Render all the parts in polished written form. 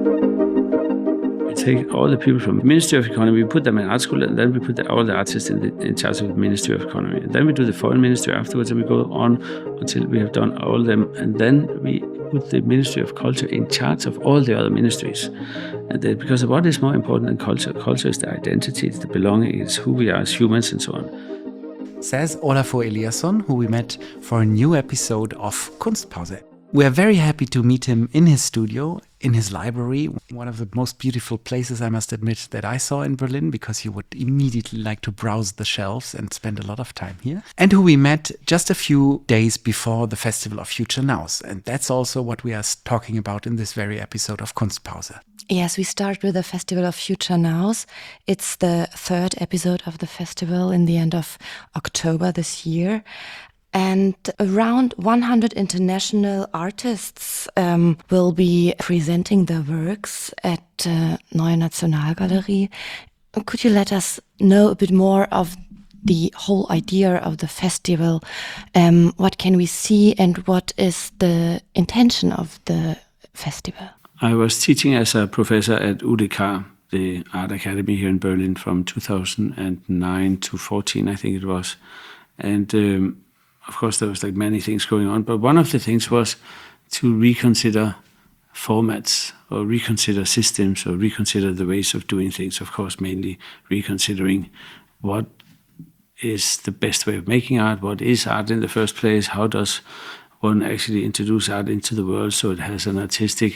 We take all the people from the Ministry of Economy, we put them in art school, and then we put all the artists in charge of the Ministry of Economy. And then we do the Foreign Ministry afterwards, and we go on until we have done all of them. And then we put the Ministry of Culture in charge of all the other ministries. And because what is more important than culture? Culture is the identity, it's the belonging, it's who we are as humans and so on. Says Olafur Eliasson, who we met for a new episode of Kunstpause. We are very happy to meet him in his studio, in his library, one of the most beautiful places, I must admit, that I saw in Berlin, because you would immediately like to browse the shelves and spend a lot of time here. And who we met just a few days before the Festival of Future Nows. And that's also what we are talking about in this very episode of Kunstpause. Yes, we start with the Festival of Future Nows. It's the third episode of the festival in the end of October this year. And around 100 international artists will be presenting their works at Neue Nationalgalerie. Could you let us know a bit more of the whole idea of the festival? What can we see and what is the intention of the festival? I was teaching as a professor at UDK, the Art Academy here in Berlin, from 2009 to 14, I think it was. And of course, there was like many things going on, but one of the things was to reconsider formats or reconsider systems or reconsider the ways of doing things. Of course, mainly reconsidering what is the best way of making art, what is art in the first place, how does one actually introduce art into the world so it has an artistic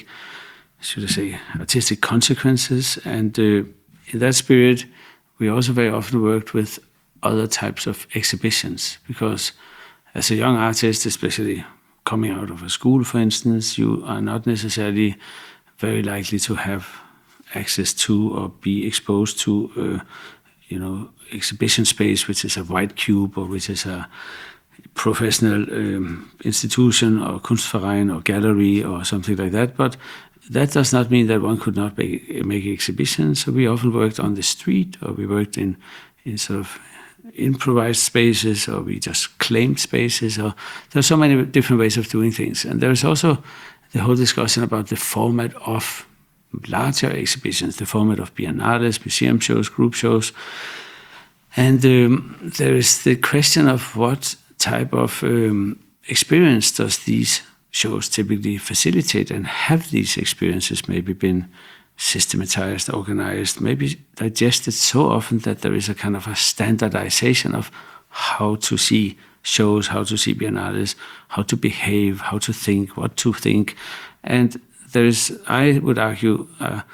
consequences. And in that spirit, we also very often worked with other types of exhibitions, because as a young artist, especially coming out of a school, for instance, you are not necessarily very likely to have access to or be exposed to, exhibition space, which is a white cube or which is a professional institution or Kunstverein or gallery or something like that. But that does not mean that one could not make exhibitions. So we often worked on the street, or we worked in sort of improvised spaces, or we just claimed spaces, or there are so many different ways of doing things. And there is also the whole discussion about the format of larger exhibitions, the format of biennales, museum shows, group shows. And there is the question of what type of experience does these shows typically facilitate, and have these experiences maybe been systematized, organized, maybe digested so often that there is a kind of a standardization of how to see shows, how to see biennales, how to behave, how to think, what to think. And there is, I would argue,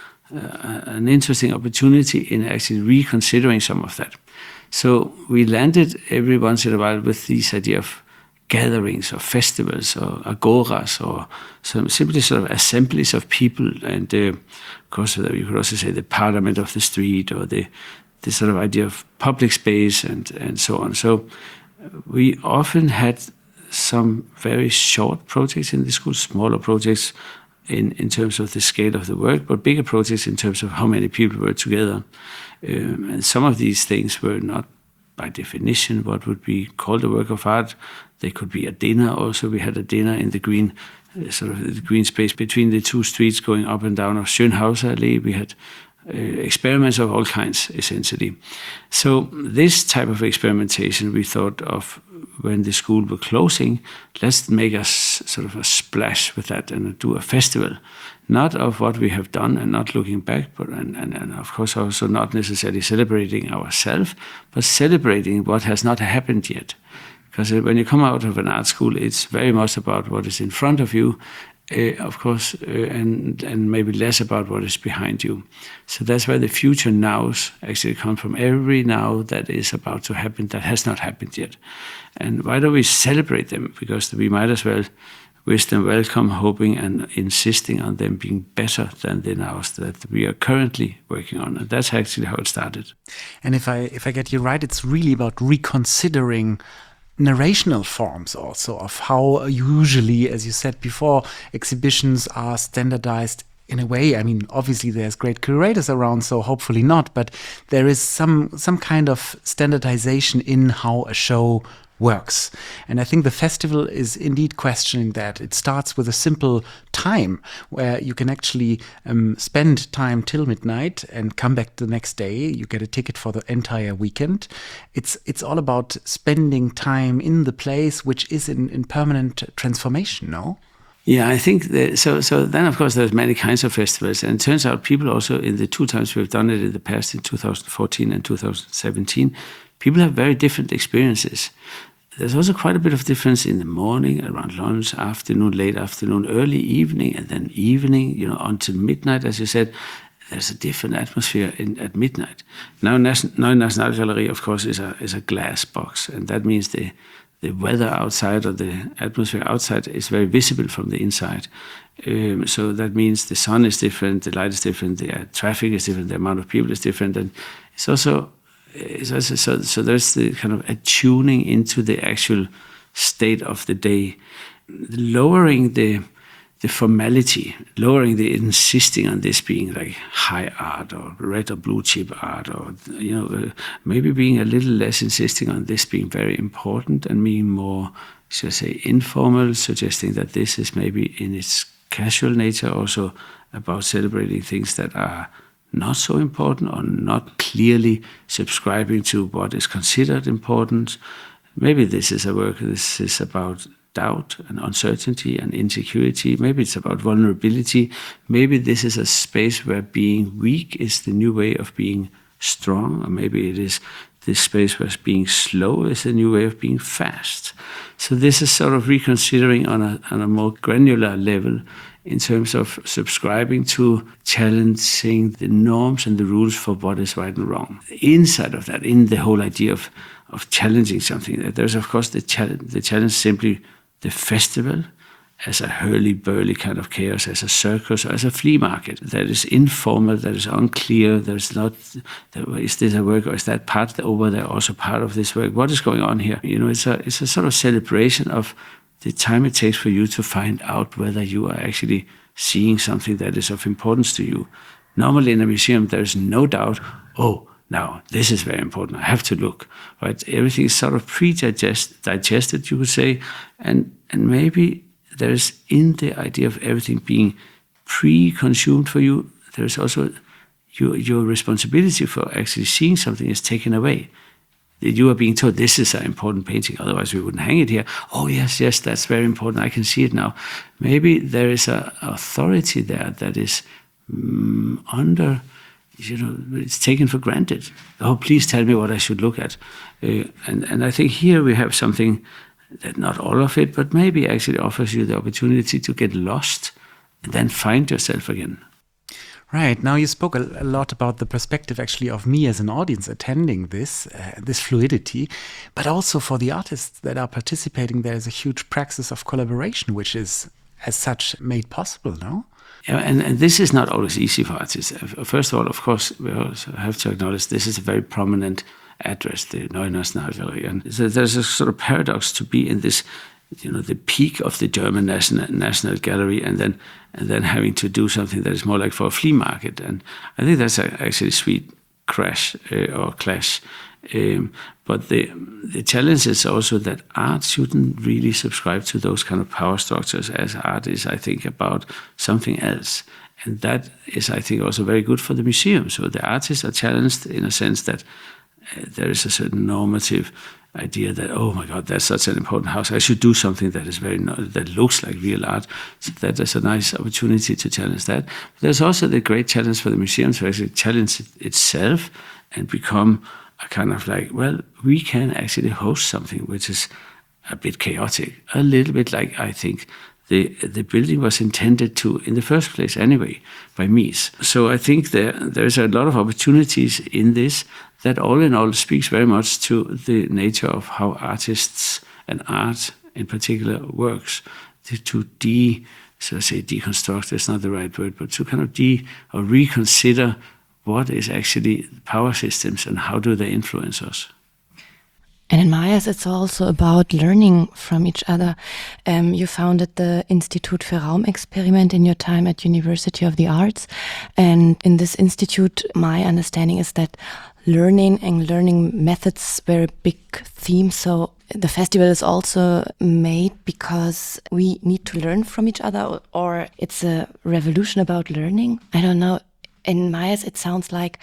an interesting opportunity in actually reconsidering some of that. So we landed every once in a while with this idea of gatherings or festivals or agoras or some simply sort of assemblies of people. And of course, you could also say the parliament of the street, or the sort of idea of public space and so on. So we often had some very short projects in the school, smaller projects in terms of the scale of the work, but bigger projects in terms of how many people were together. And some of these things were not by definition what would be called a work of art. They could be a dinner also. We had a dinner in the green space between the two streets going up and down of Schönhauser Allee. We had experiments of all kinds, essentially. So this type of experimentation we thought of when the school were closing. Let's make a sort of a splash with that and do a festival, not of what we have done and not looking back, but and of course also not necessarily celebrating ourselves, but celebrating what has not happened yet. Because when you come out of an art school, it's very much about what is in front of you, of course, and maybe less about what is behind you. So that's where the future nows actually come from. Every now that is about to happen that has not happened yet. And why don't we celebrate them? Because we might as well wish them welcome, hoping and insisting on them being better than the nows that we are currently working on. And that's actually how it started. And if I get you right, it's really about reconsidering narrational forms also of how usually, as you said before, exhibitions are standardized in a way. I mean, obviously there's great curators around, so hopefully not, but there is some kind of standardization in how a show works. And I think the festival is indeed questioning that. It starts with a simple time where you can actually spend time till midnight and come back the next day. You get a ticket for the entire weekend. It's all about spending time in the place, which is in permanent transformation, no? Yeah, I think so then, of course, there's many kinds of festivals. And it turns out people also, in the two times we've done it in the past, in 2014 and 2017, people have very different experiences. There's also quite a bit of difference in the morning, around lunch, afternoon, late afternoon, early evening, and then evening, until midnight, as you said. There's a different atmosphere at midnight. Now Nationalgalerie, of course, is a glass box, and that means the weather outside or the atmosphere outside is very visible from the inside. So that means the sun is different, the light is different, the traffic is different, the amount of people is different, and it's also so there's the kind of attuning into the actual state of the day, lowering the formality, lowering the insisting on this being like high art or red or blue chip art, or maybe being a little less insisting on this being very important and being more, shall I say, informal, suggesting that this is maybe in its casual nature also about celebrating things that are not so important or not clearly subscribing to what is considered important. Maybe this is about doubt and uncertainty and insecurity. Maybe it's about vulnerability. Maybe this is a space where being weak is the new way of being strong, or maybe it is this space where being slow is the new way of being fast. So this is sort of reconsidering on a more granular level in terms of subscribing to challenging the norms and the rules for what is right and wrong. Inside of that, in the whole idea of challenging something, there's of course the challenge simply the festival as a hurly-burly kind of chaos, as a circus, or as a flea market that is informal, that is unclear, there's not, is this a work or is that part over there also part of this work? What is going on here? It's a sort of celebration of the time it takes for you to find out whether you are actually seeing something that is of importance to you. Normally in a museum, there's no doubt, now, this is very important. I have to look, right? Everything is sort of digested, you could say, and maybe there's in the idea of everything being pre-consumed for you, there's also your responsibility for actually seeing something is taken away. You are being told this is an important painting, otherwise we wouldn't hang it here. Oh yes, that's very important. I can see it now. Maybe there is an authority there that is it's taken for granted. Oh, please tell me what I should look at. And I think here we have something that not all of it, but maybe actually offers you the opportunity to get lost and then find yourself again. Right. Now you spoke a lot about the perspective actually of me as an audience attending this fluidity, but also for the artists that are participating, there is a huge praxis of collaboration, which is as such made possible, no? Yeah, and this is not always easy for artists. First of all, of course, we also have to acknowledge this is a very prominent address, the Neue Nationalgalerie. And there's a sort of paradox to be in this, the peak of the German National Gallery, and then having to do something that is more like for a flea market. And I think that's actually a sweet clash. But the challenge is also that art shouldn't really subscribe to those kind of power structures, as art is, I think, about something else. And that is, I think, also very good for the museum. So the artists are challenged in a sense that there is a certain normative idea that, oh my God, that's such an important house. I should do something that is that looks like real art. So that is a nice opportunity to challenge that. But there's also the great challenge for the museum to actually challenge itself and become a kind of like, well, we can actually host something which is a bit chaotic, a little bit like I think the building was intended to in the first place anyway by Mies. So I think there's a lot of opportunities in this that all in all speaks very much to the nature of how artists and art in particular works, to deconstruct is not the right word, but to kind of reconsider what is actually power systems and how do they influence us. And in my eyes, it's also about learning from each other. You founded the Institut für Raumexperiment in your time at University of the Arts. And in this institute, my understanding is that learning and learning methods were a big theme. So the festival is also made because we need to learn from each other, or it's a revolution about learning. I don't know. In my eyes, it sounds like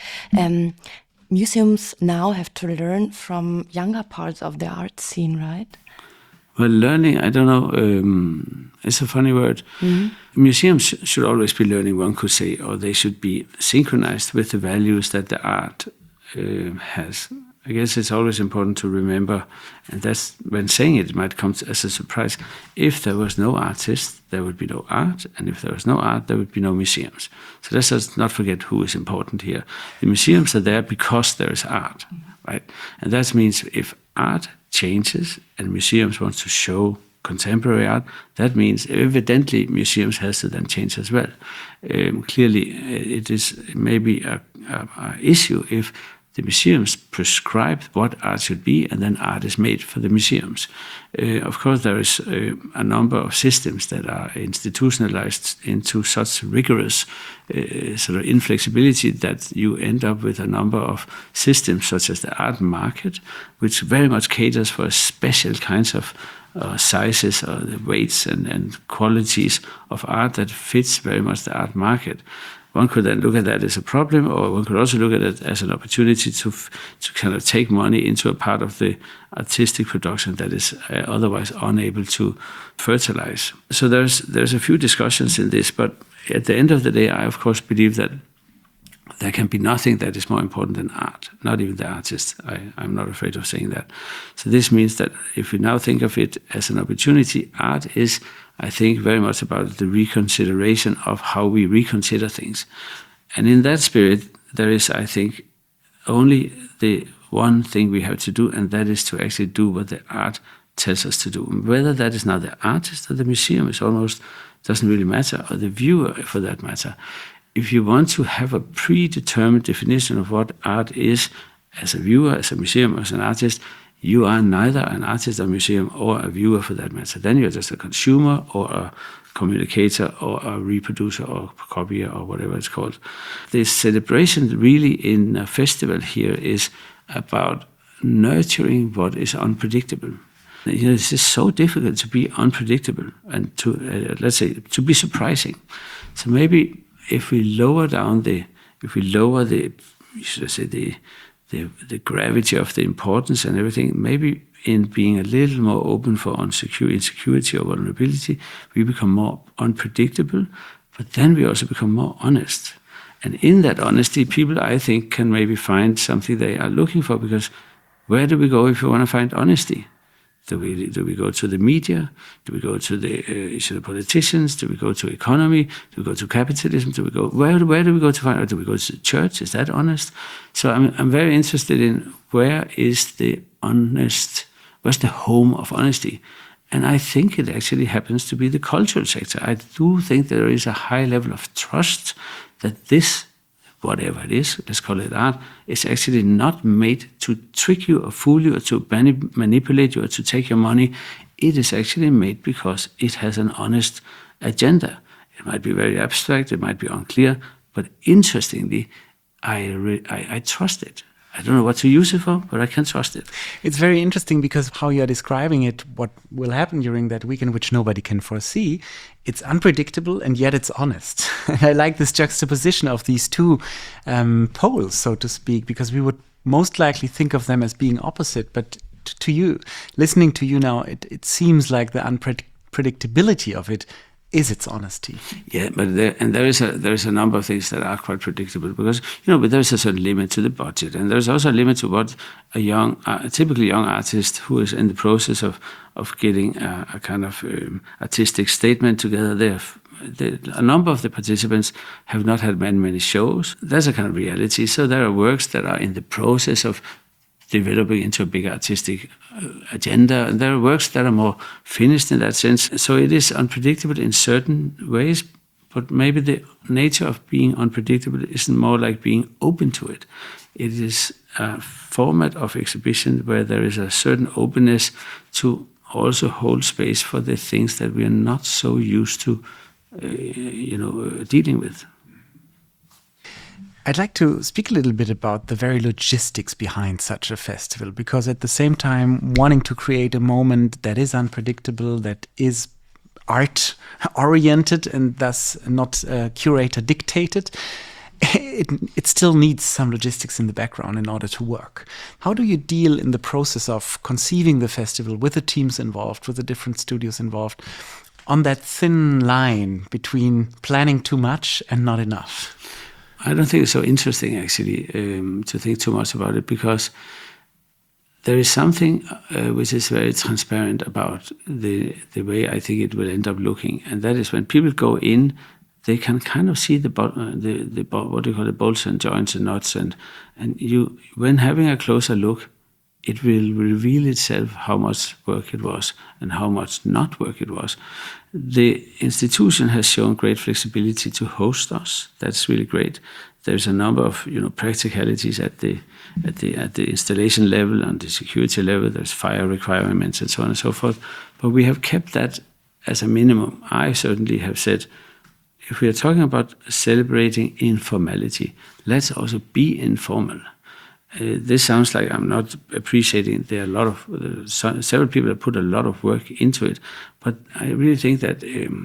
museums now have to learn from younger parts of the art scene, right? Well, learning, I don't know, it's a funny word. Museums should always be learning, one could say, or they should be synchronized with the values that the art has. I guess it's always important to remember, and that's when saying it might come as a surprise. If there was no artist, there would be no art, and if there was no art, there would be no museums. So let's just not forget who is important here. The museums are there because there is art, right? And that means if art changes and museums want to show contemporary art, that means evidently museums has to then change as well. Clearly, it is maybe a issue if the museums prescribe what art should be, and then art is made for the museums. Of course, there is a number of systems that are institutionalized into such rigorous sort of inflexibility that you end up with a number of systems, such as the art market, which very much caters for special kinds of sizes or the weights and qualities of art that fits very much the art market. One could then look at that as a problem, or one could also look at it as an opportunity to kind of take money into a part of the artistic production that is otherwise unable to fertilize. So there's a few discussions in this, but at the end of the day, I of course believe that there can be nothing that is more important than art, not even the artist. I'm not afraid of saying that. So this means that if we now think of it as an opportunity, art is, I think, very much about the reconsideration of how we reconsider things. And in that spirit, there is, I think, only the one thing we have to do, and that is to actually do what the art tells us to do. Whether that is now the artist or the museum is almost doesn't really matter, or the viewer for that matter. If you want to have a predetermined definition of what art is, as a viewer, as a museum, as an artist, you are neither an artist, a museum, or a viewer for that matter. Then you're just a consumer or a communicator or a reproducer or copier or whatever it's called. The celebration really in a festival here is about nurturing what is unpredictable. You know, it's just so difficult to be unpredictable and to, let's say, to be surprising. So maybe if we lower the gravity of the importance and everything, maybe in being a little more open for insecurity or vulnerability, we become more unpredictable, but then we also become more honest. And in that honesty, people, I think, can maybe find something they are looking for, because where do we go if we want to find honesty? Do we go to the media? Do we go to the politicians? Do we go to economy? Do we go to capitalism? Do we go where do we go to find? Or do we go to the church? Is that honest? So I'm very interested in where is the honest? Where's the home of honesty? And I think it actually happens to be the cultural sector. I do think there is a high level of trust that this, whatever it is, let's call it art, is actually not made to trick you or fool you or to manipulate you or to take your money. It is actually made because it has an honest agenda. It might be very abstract, it might be unclear, but interestingly, I trust it. I don't know what to use it for, but I can trust it. It's very interesting because how you're describing it, what will happen during that weekend, which nobody can foresee, it's unpredictable and yet it's honest. And I like this juxtaposition of these two poles, so to speak, because we would most likely think of them as being opposite. But to you, listening to you now, it seems like the unpredictability of it is its honesty. Yeah, but there is a number of things that are quite predictable, because but there's a certain limit to the budget, and there's also a limit to what a typically young artist who is in the process of getting a kind of artistic statement together. A number of the participants have not had many shows. That's a kind of reality. So there are works that are in the process of developing into a big artistic agenda. And there are works that are more finished in that sense. So it is unpredictable in certain ways, but maybe the nature of being unpredictable isn't more like being open to it. It is a format of exhibition where there is a certain openness to also hold space for the things that we are not so used to, dealing with. I'd like to speak a little bit about the very logistics behind such a festival, because at the same time, wanting to create a moment that is unpredictable, that is art-oriented and thus not curator-dictated, it still needs some logistics in the background in order to work. How do you deal in the process of conceiving the festival with the teams involved, with the different studios involved, on that thin line between planning too much and not enough? I don't think it's so interesting, actually, to think too much about it, because there is something which is very transparent about the way I think it will end up looking, and that is when people go in, they can kind of see the what do you call it, bolts and joints and nuts, and you, when having a closer look, it will reveal itself how much work it was and how much not work it was. The institution has shown great flexibility to host us. That's really great. There's a number of practicalities at the installation level, on the security level. There's fire requirements and so on and so forth. But we have kept that as a minimum. I certainly have said, if we are talking about celebrating informality, let's also be informal. This sounds like I'm not appreciating. There are a lot of several people have put a lot of work into it, but I really think that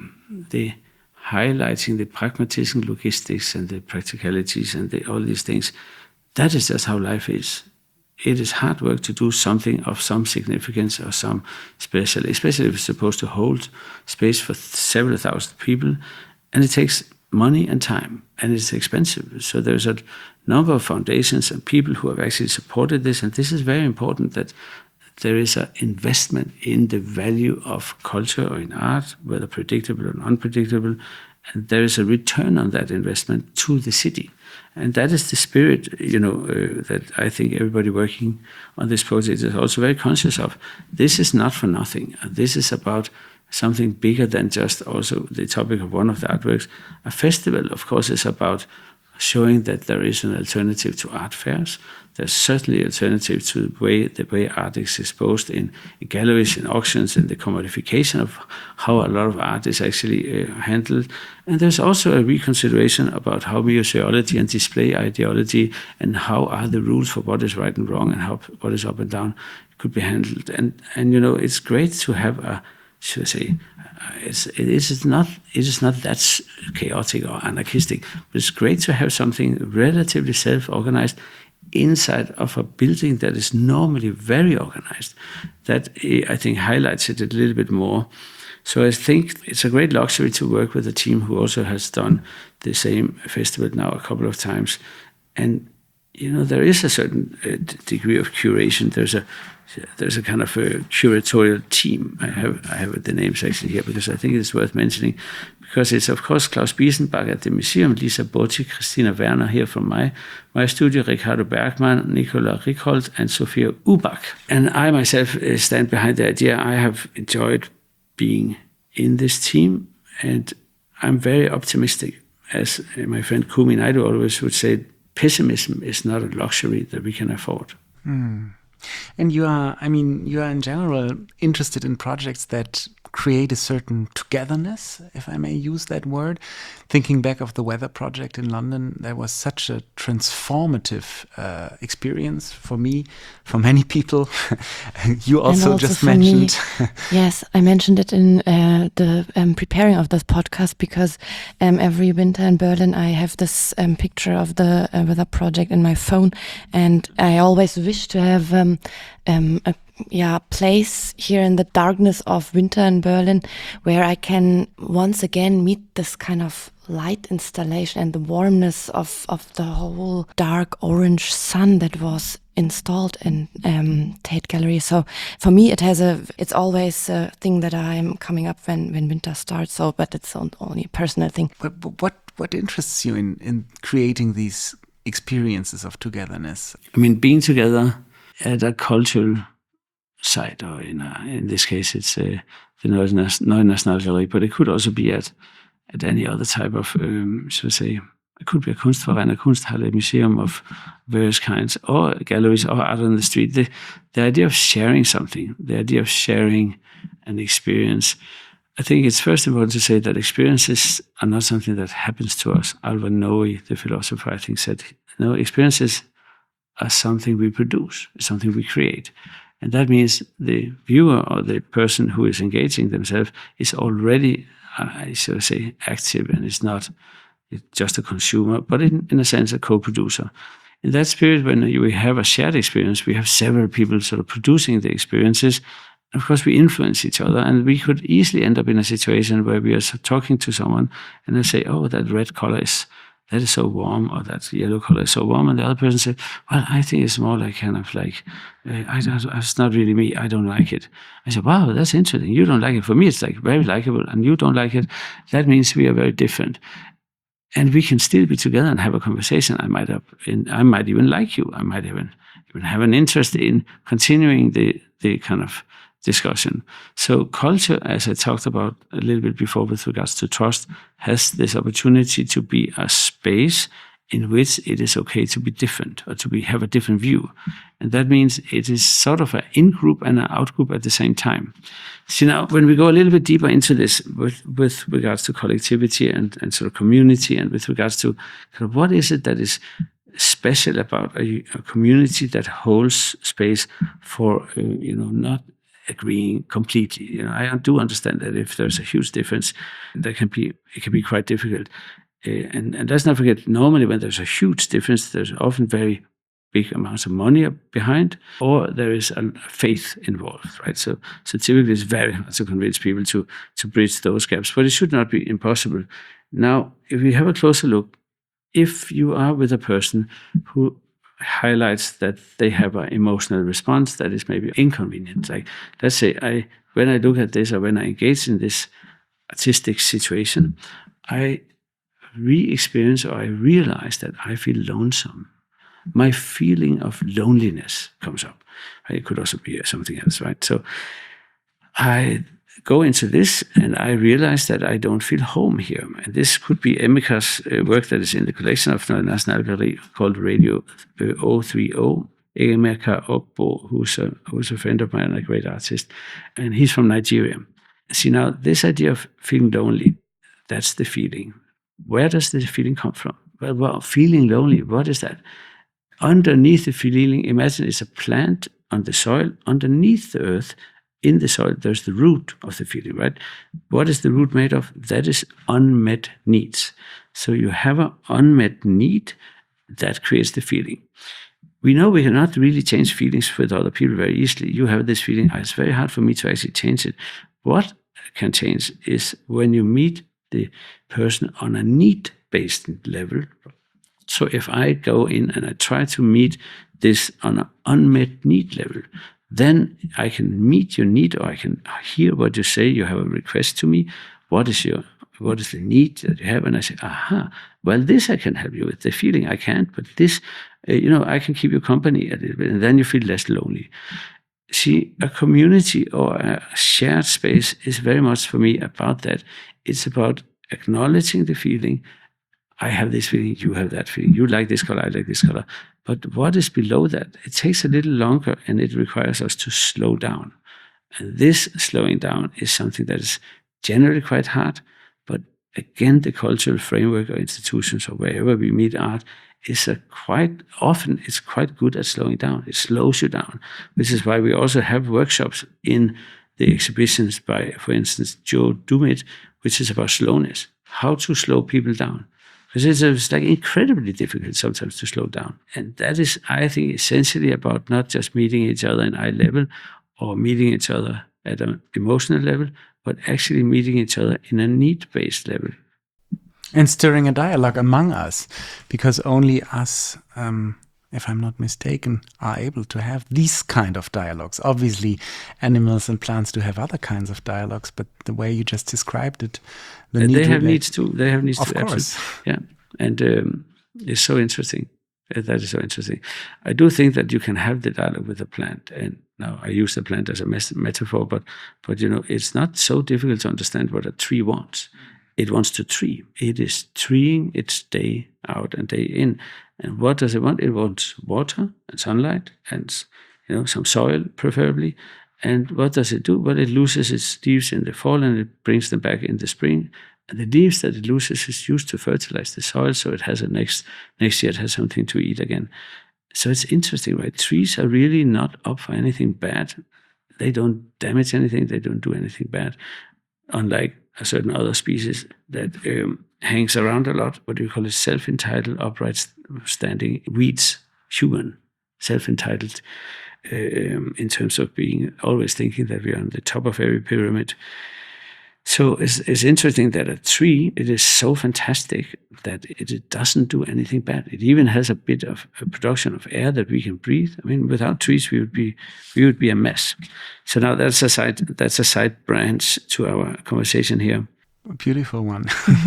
the highlighting the pragmatism, logistics, and the practicalities, and all these things, that is just how life is. It is hard work to do something of some significance or some special, especially if it's supposed to hold space for several thousand people. And it takes money and time, and it's expensive. So there's a number of foundations and people who have actually supported this, and this is very important, that there is an investment in the value of culture or in art, whether predictable or unpredictable, and there is a return on that investment to the city. And that is the spirit, that I think everybody working on this project is also very conscious of. This is not for nothing. This is about something bigger than just also the topic of one of the artworks. A festival, of course, is about showing that there is an alternative to art fairs. There's certainly an alternative to the way art is exposed in galleries, in auctions, and the commodification of how a lot of art is actually handled. And there's also a reconsideration about how museology and display ideology and how are the rules for what is right and wrong and how what is up and down could be handled. And it's great to have a, should I say, it is not that chaotic or anarchistic, but it's great to have something relatively self-organized inside of a building that is normally very organized. That, I think, highlights it a little bit more. So I think it's a great luxury to work with a team who also has done the same festival now a couple of times. And, there is a certain degree of curation. There's a kind of a curatorial team. I have the names actually here because I think it's worth mentioning, because it's of course Klaus Biesenbach at the museum, Lisa Botti, Christina Werner here from my studio, Ricardo Bergman, Nicola Rickholt, and Sophia Ubach. And I myself stand behind the idea. I have enjoyed being in this team, and I'm very optimistic. As my friend Kumi Naidu always would say, pessimism is not a luxury that we can afford. And you are in general interested in projects that create a certain togetherness, if I may use that word. Thinking back of the Weather Project in London, that was such a transformative experience for me, for many people. You also just mentioned. Yes, I mentioned it in the preparing of this podcast, because every winter in Berlin I have this picture of the Weather Project in my phone, and I always wish to have a place here in the darkness of winter in Berlin where I can once again meet this kind of light installation and the warmness of the whole dark orange sun that was installed in Tate Gallery. So for me, it's always a thing that I'm coming up when winter starts. So, but it's only a personal thing. But what interests you in creating these experiences of togetherness? I mean, being together at a cultural site, or in this case, it's the Neue Nationalgalerie, but it could also be at any other type of, should I say, it could be a Kunstverein, a Kunsthalle, a museum of various kinds, or galleries, or out on the street. The idea of sharing something, the idea of sharing an experience, I think it's first important to say that experiences are not something that happens to us. Alva Noe, the philosopher, I think, said, no, experiences are something we produce, something we create. And that means the viewer or the person who is engaging themselves is already, I should say, active, and is not just a consumer, but in a sense a co-producer. In that spirit, when we have a shared experience, we have several people sort of producing the experiences. Of course, we influence each other, and we could easily end up in a situation where we are talking to someone and they say, oh, that red color is so warm, or that yellow color is so warm. And the other person said, well, I think it's more like kind of like, it's not really me. I don't like it. I said, wow, that's interesting. You don't like it. For me, it's like very likable, and you don't like it. That means we are very different. And we can still be together and have a conversation. I might even like you. I might even have an interest in continuing the kind of discussion. So culture, as I talked about a little bit before with regards to trust, has this opportunity to be a space in which it is okay to be different, or to have a different view. And that means it is sort of an in-group and an out-group at the same time. See, now, when we go a little bit deeper into this with regards to collectivity and sort of community, and with regards to kind of what is it that is special about a community that holds space for, not agreeing completely. I do understand that if there's a huge difference, it can be quite difficult. And let's not forget, normally when there's a huge difference, there's often very big amounts of money behind, or there is a faith involved, right? So typically it's very hard to convince people to bridge those gaps, but it should not be impossible. Now, if we have a closer look, if you are with a person who highlights that they have an emotional response that is maybe inconvenient, like let's say when I look at this, or when I engage in this artistic situation, I re-experience, or I realize that I feel lonesome. My feeling of loneliness comes up. It could also be something else, right? So I go into this and I realize that I don't feel home here. And this could be Emika's work that is in the collection of Nasjonalgalleriet called Radio 030. Emika Ogbo, who's a friend of mine and a great artist, and he's from Nigeria. See, now, this idea of feeling lonely, that's the feeling. Where does the feeling come from? Well, feeling lonely, what is that? Underneath the feeling, imagine it's a plant on the soil. Underneath the earth, in the soil, there's the root of the feeling, right? What is the root made of? That is unmet needs. So you have an unmet need that creates the feeling. We know we cannot really change feelings with other people very easily. You have this feeling, it's very hard for me to actually change it. What can change is when you meet the person on a need-based level. So if I go in and I try to meet this on an unmet need level, then I can meet your need, or I can hear what you say. You have a request to me. What is the need that you have? And I say, aha, well, this I can help you with. The feeling I can't, but this, I can keep you company a little bit, and then you feel less lonely. See, a community or a shared space is very much for me about that. It's about acknowledging the feeling. I have this feeling, you have that feeling. You like this color, I like this color. But what is below that? It takes a little longer, and it requires us to slow down. And this slowing down is something that is generally quite hard. But again, the cultural framework or institutions, or wherever we meet art, is quite good at slowing down. It slows you down, which is why we also have workshops in the exhibitions by, for instance, Joe Dumit, which is about slowness, how to slow people down. Because it's like incredibly difficult sometimes to slow down. And that is, I think, essentially about not just meeting each other in eye level or meeting each other at an emotional level, but actually meeting each other in a need-based level. And stirring a dialogue among us, because only us, if I'm not mistaken, are able to have these kind of dialogues. Obviously, animals and plants do have other kinds of dialogues, but the way you just described it, they have needs too. They have needs too. Of course. Yeah. And it's so interesting. That is so interesting. I do think that you can have the dialogue with a plant. And now I use the plant as a metaphor, but it's not so difficult to understand what a tree wants. It wants to tree. It is treeing its day out and day in. And what does it want? It wants water and sunlight and some soil, preferably. And what does it do? Well, it loses its leaves in the fall and it brings them back in the spring. And the leaves that it loses is used to fertilize the soil, so it has next year it has something to eat again. So it's interesting, right? Trees are really not up for anything bad. They don't damage anything. They don't do anything bad, unlike a certain other species that hangs around a lot. What do you call it? Self-entitled, upright standing weeds. Human, self-entitled, in terms of being always thinking that we are on the top of every pyramid. So it's interesting that a tree, it is so fantastic that it doesn't do anything bad. It even has a bit of a production of air that we can breathe. I mean, without trees, we would be a mess. So now that's a side branch to our conversation here. A beautiful one.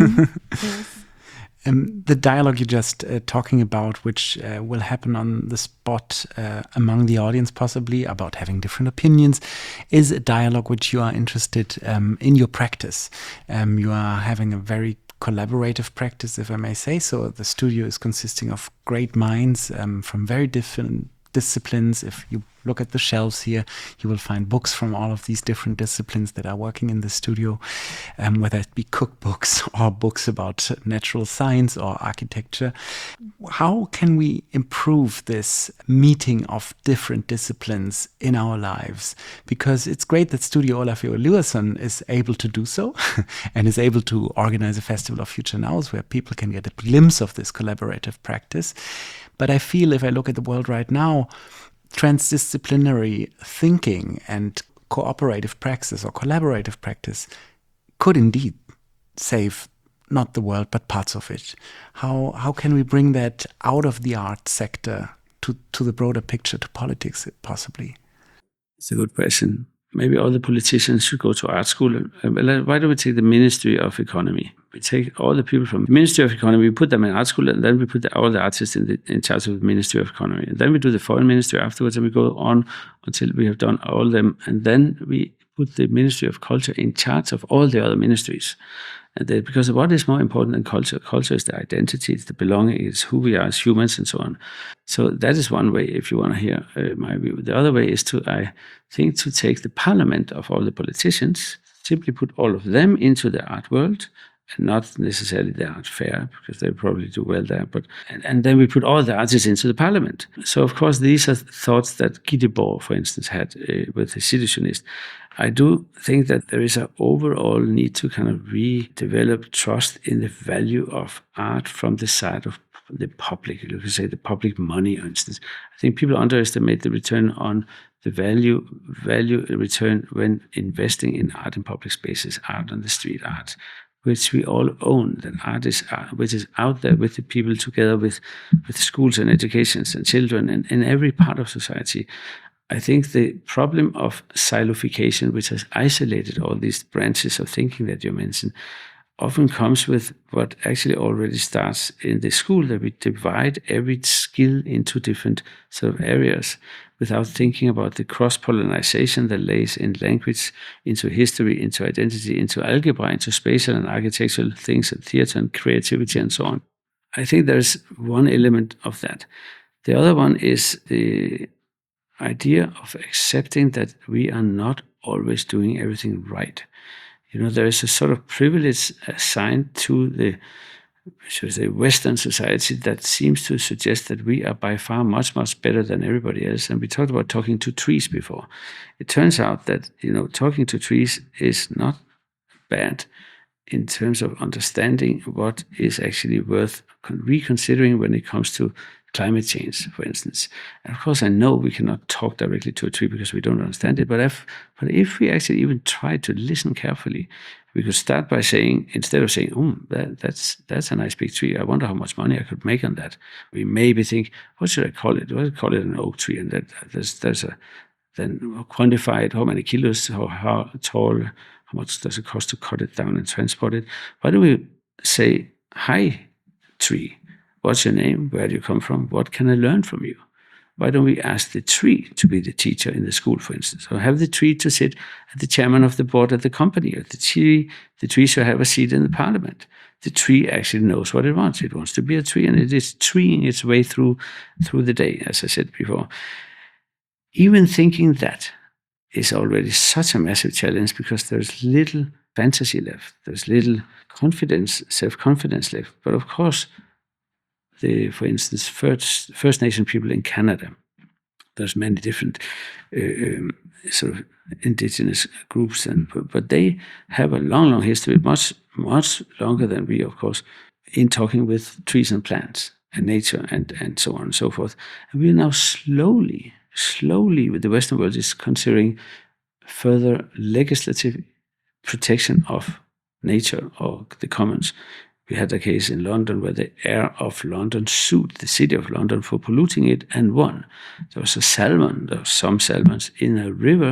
Yes. The dialogue you're just talking about, which will happen on the spot among the audience possibly, about having different opinions, is a dialogue which you are interested in your practice. You are having a very collaborative practice, if I may say. So the studio is consisting of great minds from very different disciplines. If you look at the shelves here, you will find books from all of these different disciplines that are working in the studio, whether it be cookbooks or books about natural science or architecture. How can we improve this meeting of different disciplines in our lives? Because it's great that Studio Olafur Eliasson is able to do so and is able to organize a Festival of Future Nows where people can get a glimpse of this collaborative practice. But I feel if I look at the world right now, transdisciplinary thinking and cooperative practice or collaborative practice could indeed save not the world, but parts of it. How can we bring that out of the art sector to the broader picture, to politics, possibly? It's a good question. Maybe all the politicians should go to art school. Why don't we take the Ministry of Economy? We take all the people from the Ministry of Economy, we put them in art school, and then we put all the artists in charge of the Ministry of Economy. And then we do the Foreign Ministry afterwards, and we go on until we have done all of them. And then we put the Ministry of Culture in charge of all the other ministries. And because what is more important than culture? Culture is the identity, it's the belonging, it's who we are as humans, and so on. So that is one way, if you want to hear my view. The other way is to take the parliament of all the politicians, simply put all of them into the art world, and not necessarily the art fair, because they probably do well there. And then we put all the artists into the parliament. So, of course, these are thoughts that Guy Debord, for instance, had with the Situationist. I do think that there is an overall need to kind of redevelop trust in the value of art from the side of the public. You could say the public money, for instance. I think people underestimate the return on the value return when investing in art in public spaces, art on the street, art which we all own, that art is which is out there with the people, together with schools and educations and children and in every part of society. I think the problem of silification, which has isolated all these branches of thinking that you mentioned, often comes with what actually already starts in the school, that we divide every skill into different sort of areas without thinking about the cross-pollination that lays in language, into history, into identity, into algebra, into spatial and architectural things, and theater and creativity and so on. I think there's one element of that. The other one is the idea of accepting that we are not always doing everything right. You know, there is a sort of privilege assigned to the, should I say, Western society that seems to suggest that we are by far much, much better than everybody else. And we talked about talking to trees before. It turns out that, you know, talking to trees is not bad in terms of understanding what is actually worth reconsidering when it comes to climate change, for instance. And of course, I know we cannot talk directly to a tree because we don't understand it. But if we actually even try to listen carefully, we could start by saying, instead of saying, "Oh, that's a nice big tree. I wonder how much money I could make on that." We maybe think, "What should I call it? What should I call it an oak tree?" And then quantify it, how many kilos, how tall, how much does it cost to cut it down and transport it? Why do we say, "Hi, tree. What's your name? Where do you come from? What can I learn from you?" Why don't we ask the tree to be the teacher in the school, for instance, or have the tree to sit at the chairman of the board at the company, or the tree should have a seat in the parliament. The tree actually knows what it wants. It wants to be a tree, and it is treeing its way through the day, as I said before. Even thinking that is already such a massive challenge because there's little fantasy left. There's little confidence, self-confidence left. But of course, for instance, First Nation people in Canada, there's many different sort of indigenous groups, but they have a long history, much longer than we, of course, in talking with trees and plants and nature and so on and so forth. And we are now slowly, with the Western world is considering further legislative protection of nature or the commons. We had a case in London where the Air of London sued the City of London for polluting it and won. There was some salmons in a river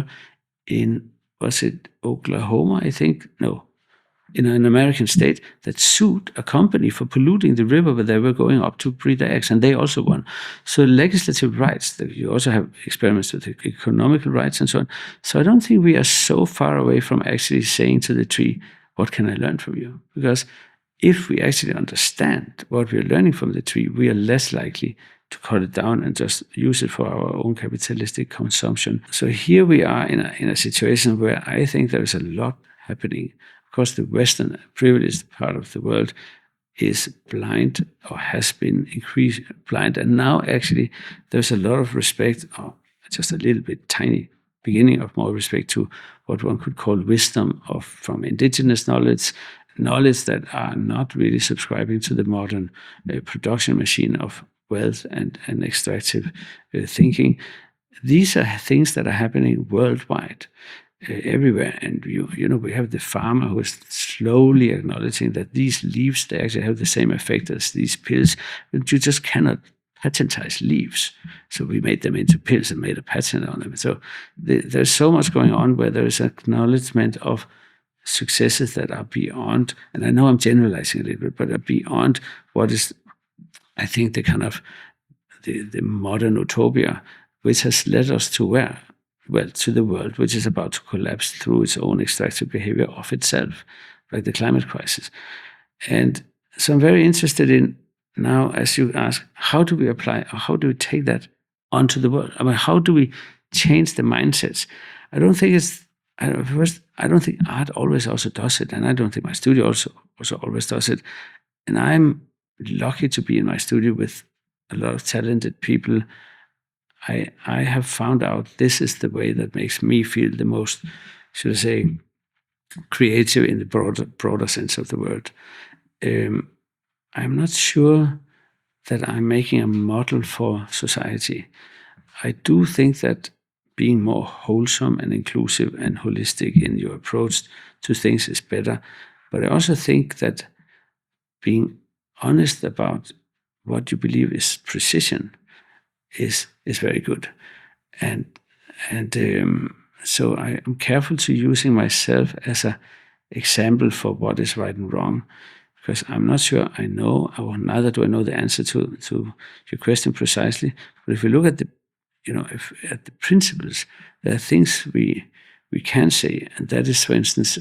in, was it Oklahoma, I think? No. In an American state that sued a company for polluting the river where they were going up to breed their eggs, and they also won. So legislative rights, you also have experiments with economical rights and so on. So I don't think we are so far away from actually saying to the tree, what can I learn from you? Because if we actually understand what we are learning from the tree, we are less likely to cut it down and just use it for our own capitalistic consumption. So here we are in a situation where I think there is a lot happening. Of course, the Western privileged part of the world is blind or has been increased blind. And now actually there's a lot of respect, or just a little bit tiny beginning of more respect to what one could call wisdom from indigenous knowledge that are not really subscribing to the modern production machine of wealth and extractive thinking. These are things that are happening worldwide. Everywhere, and we have the farmer who is slowly acknowledging that these leaves, they actually have the same effect as these pills. But you just cannot patentize leaves, so we made them into pills and made a patent on them. So there's so much going on where there is acknowledgement of successes that are beyond, and I know I'm generalizing a little bit, but are beyond what is, I think, the kind of the modern utopia, which has led us to where? Well, to the world which is about to collapse through its own extractive behavior of itself, like the climate crisis. And so I'm very interested in now, as you ask, how do we apply, or how do we take that onto the world? I mean, how do we change the mindsets? I don't think art always also does it, and I don't think my studio also always does it. And I'm lucky to be in my studio with a lot of talented people. I have found out this is the way that makes me feel the most, should I say, creative in the broader sense of the word. I'm not sure that I'm making a model for society. I do think that being more wholesome and inclusive and holistic in your approach to things is better. But I also think that being honest about what you believe is precision is very good, and so I am careful to using myself as an example for what is right and wrong, because I'm not sure I know, or neither do I know the answer to your question precisely. But if we look at at the principles, there are things we can say, and that is, for instance,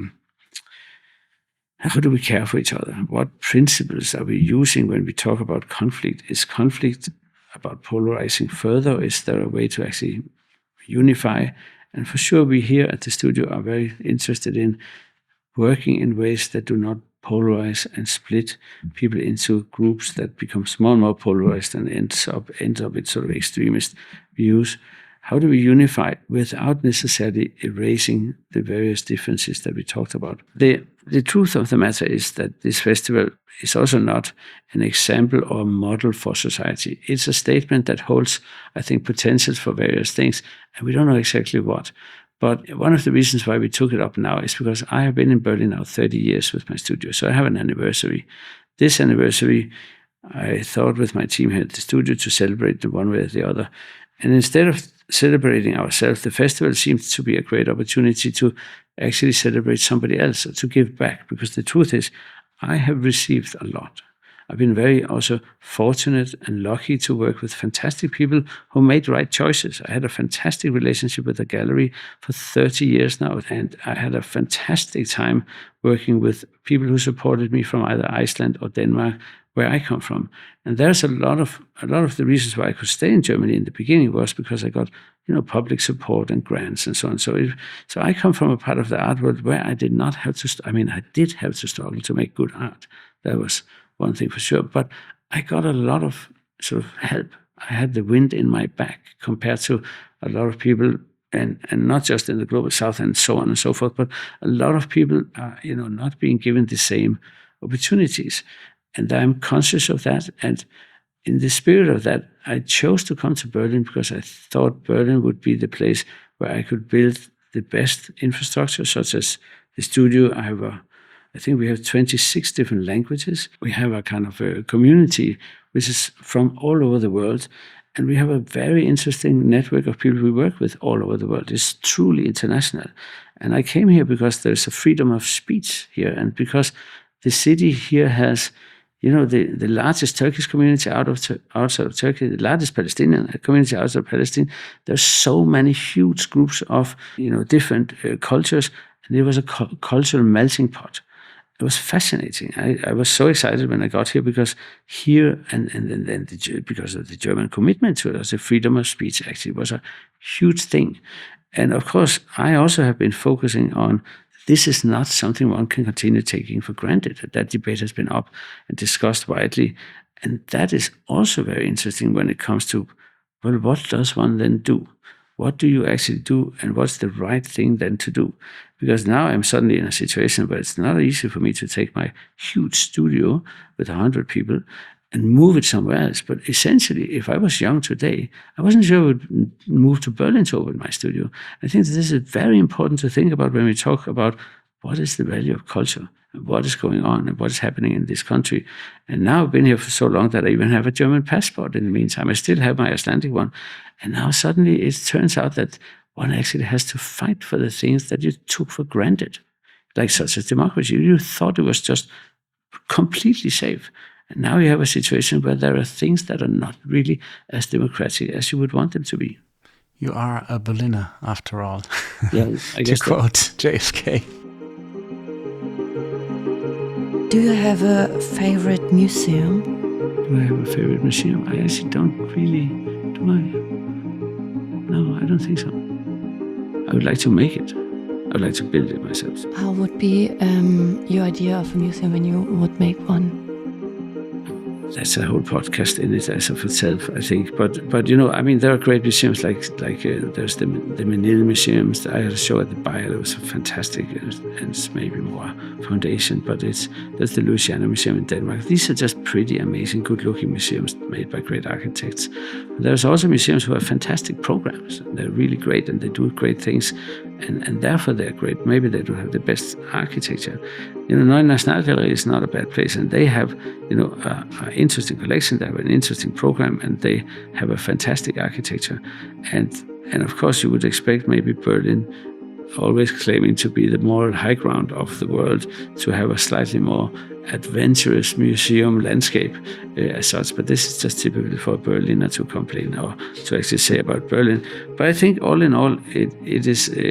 how do we care for each other? What principles are we using when we talk about conflict? Is conflict about polarizing further? Is there a way to actually unify? And for sure, we here at the studio are very interested in working in ways that do not polarize and split people into groups that becomes more and more polarized and ends up with sort of extremist views. How do we unify without necessarily erasing the various differences that we talked about? The truth of the matter is that this festival is also not an example or a model for society. It's a statement that holds, I think, potentials for various things, and we don't know exactly what. But one of the reasons why we took it up now is because I have been in Berlin now 30 years with my studio, so I have an anniversary. This anniversary, I thought with my team here at the studio to celebrate in one way or the other. And instead of celebrating ourselves, the festival seems to be a great opportunity to actually celebrate somebody else, or to give back. Because the truth is, I have received a lot. I've been very also fortunate and lucky to work with fantastic people who made right choices. I had a fantastic relationship with the gallery for 30 years now, and I had a fantastic time working with people who supported me from either Iceland or Denmark, where I come from. And there's a lot of the reasons why I could stay in Germany in the beginning was because I got, public support and grants and so on. So I come from a part of the art world where I did not have to, I did have to struggle to make good art. That was one thing for sure. But I got a lot of sort of help. I had the wind in my back compared to a lot of people, and not just in the global south and so on and so forth, but a lot of people are, not being given the same opportunities. And I'm conscious of that. And in the spirit of that, I chose to come to Berlin because I thought Berlin would be the place where I could build the best infrastructure, such as the studio. I think we have 26 different languages. We have a kind of a community which is from all over the world. And we have a very interesting network of people we work with all over the world. It's truly international. And I came here because there's a freedom of speech here, and because the city here has, the largest Turkish community outside of Turkey, the largest Palestinian community outside of Palestine. There's so many huge groups of, different cultures, and it was a cultural melting pot. It was fascinating. I was so excited when I got here because here, and because of the German commitment to it, as the freedom of speech actually was a huge thing. And of course, I also have been focusing on this is not something one can continue taking for granted. That debate has been up and discussed widely. And that is also very interesting when it comes to, well, what does one then do? What do you actually do? And what's the right thing then to do? Because now I'm suddenly in a situation where it's not easy for me to take my huge studio with 100 people and move it somewhere else. But essentially, if I was young today, I wasn't sure I would move to Berlin to open my studio. I think this is very important to think about when we talk about what is the value of culture, and what is going on, and what is happening in this country. And now I've been here for so long that I even have a German passport in the meantime. I still have my Icelandic one. And now suddenly it turns out that one actually has to fight for the things that you took for granted, like such as democracy. You thought it was just completely safe. And now you have a situation where there are things that are not really as democratic as you would want them to be. You are a Berliner, after all. Yeah, I guess to quote JFK. Do you have a favorite museum? Do I have a favorite museum? I actually don't really. Do I? No, I don't think so. I would like to make it. I would like to build it myself. How would be your idea of a museum when you would make one? That's a whole podcast in it as of itself, I think. But there are great museums like there's the Menil museums. I had a show at the Bayer that was fantastic, and it's maybe more foundation. But there's the Louisiana Museum in Denmark. These are just pretty amazing, good-looking museums made by great architects. There's also museums who have fantastic programs. They're really great and they do great things, and therefore they're great. Maybe they don't have the best architecture. Neue Nationalgalerie is not a bad place, and they have an interesting collection. They have an interesting program, and they have a fantastic architecture. And of course, you would expect maybe Berlin, always claiming to be the moral high ground of the world, to have a slightly more adventurous museum landscape as such. But this is just typical for a Berliner to complain or to actually say about Berlin. But I think all in all, it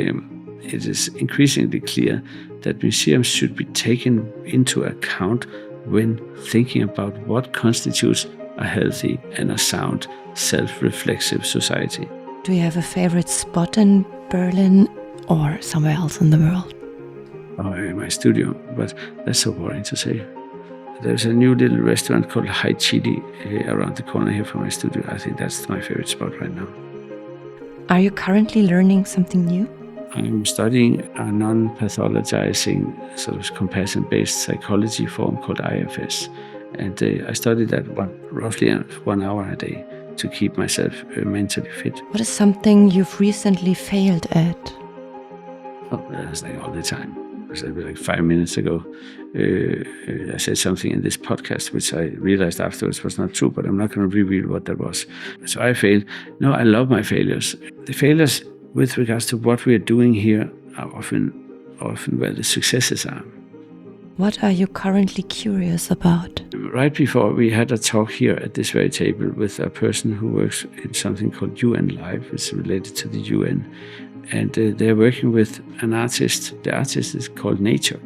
is increasingly clear that museums should be taken into account when thinking about what constitutes a healthy and a sound, self-reflexive society. Do you have a favorite spot in Berlin or somewhere else in the world? In my studio, but that's so boring to say. There's a new little restaurant called High Chili around the corner here from my studio. I think that's my favorite spot right now. Are you currently learning something new? I'm studying a non-pathologizing sort of compassion-based psychology form called IFS. And I study that roughly 1 hour a day to keep myself mentally fit. What is something you've recently failed at? Oh, that's like all the time. Like 5 minutes ago, I said something in this podcast which I realized afterwards was not true, but I'm not going to reveal what that was. So I failed. No, I love my failures. The failures with regards to what we are doing here are often where the successes are. What are you currently curious about? Right before, we had a talk here at this very table with a person who works in something called UN Live, which is related to the UN. And they're working with an artist. The artist is called Nature.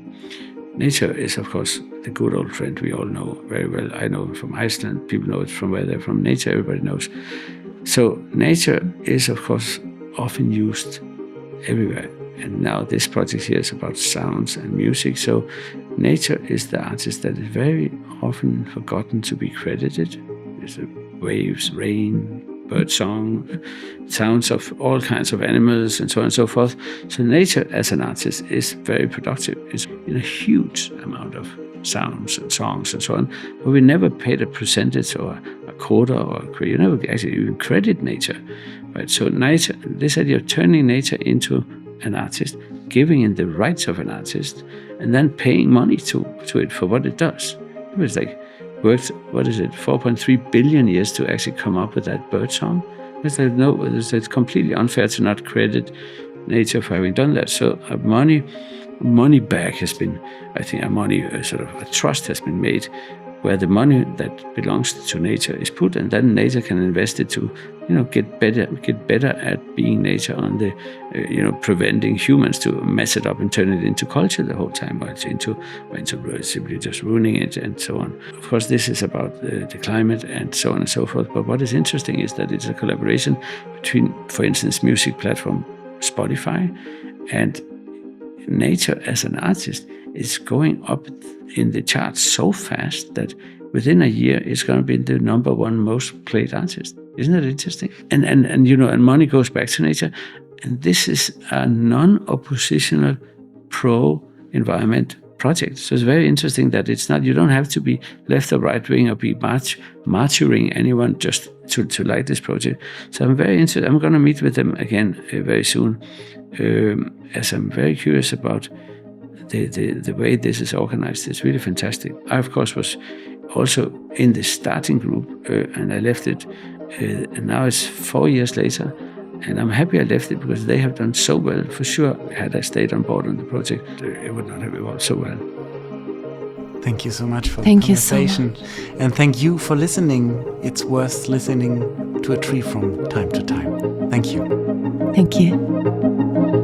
Nature is, of course, the good old friend we all know very well. I know him from Iceland. People know it from where they're from. Nature, everybody knows. So nature is, of course, often used everywhere. And now this project here is about sounds and music. So nature is the artist that is very often forgotten to be credited. There's the waves, rain, bird song, sounds of all kinds of animals, and so on and so forth. So nature as an artist is very productive. It's in a huge amount of sounds and songs and so on. But we never paid a percentage or a quota or you never actually even credit nature. Right? So nature, this idea of turning nature into an artist, giving it the rights of an artist, and then paying money to it for what it does. It was like worked, 4.3 billion years to actually come up with that bird song. It's completely unfair to not credit nature for having done that. So money back has been, I think, a trust has been made, where the money that belongs to nature is put, and then nature can invest it to, get better at being nature on the, preventing humans to mess it up and turn it into culture the whole time, or into simply just ruining it and so on. Of course, this is about the climate and so on and so forth. But what is interesting is that it's a collaboration between, for instance, music platform Spotify and nature as an artist is going up in the charts so fast that within a year it's going to be the number one most played artist. Isn't that interesting? And money goes back to nature. And this is a non-oppositional pro-environment project. So it's very interesting that it's not, you don't have to be left or right wing or be martyring anyone just to like this project. So I'm very interested. I'm going to meet with them again very soon, as I'm very curious about the way this is organized. It's really fantastic. I, of course, was also in the starting group, and I left it, and now it's 4 years later, and I'm happy I left it because they have done so well. For sure, had I stayed on board on the project, it would not have evolved so well. Thank you so much for the conversation. And thank you for listening. It's worth listening to a tree from time to time. Thank you. Thank you.